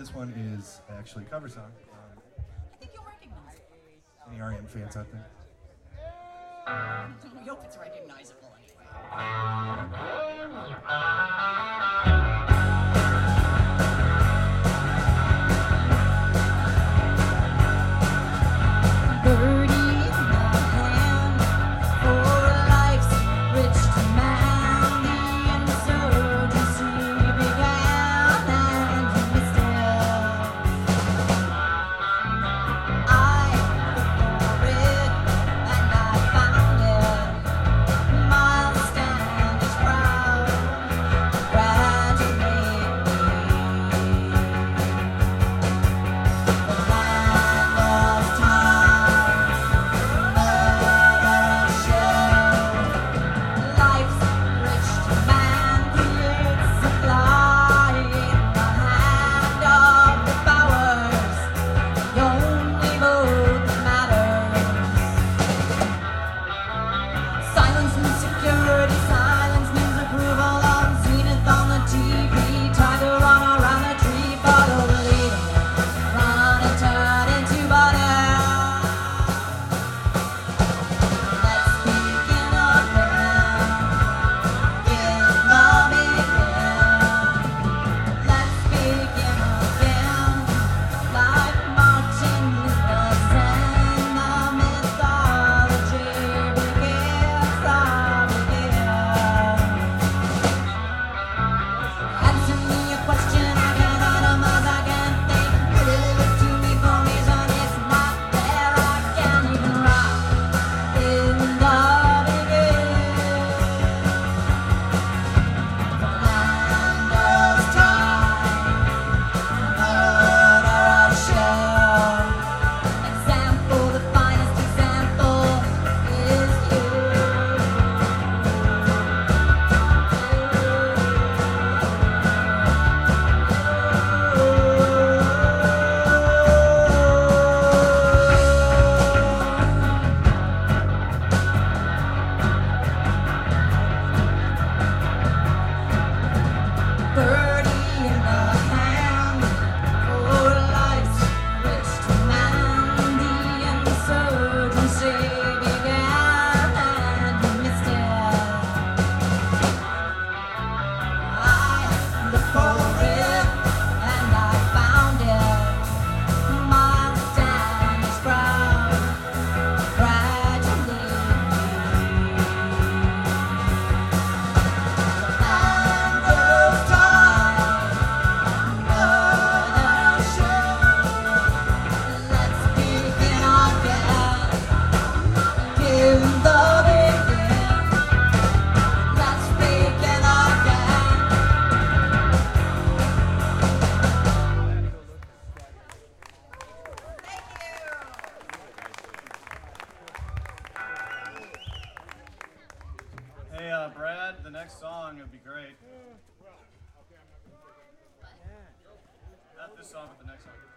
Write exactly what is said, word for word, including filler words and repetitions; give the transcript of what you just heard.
this one is actually a cover song. Um, I think you'll recognize it. any R E M fans out there? We hope it's recognizable anyway. Hey, uh, Brad, the next song would be great. Not this song, but the next song.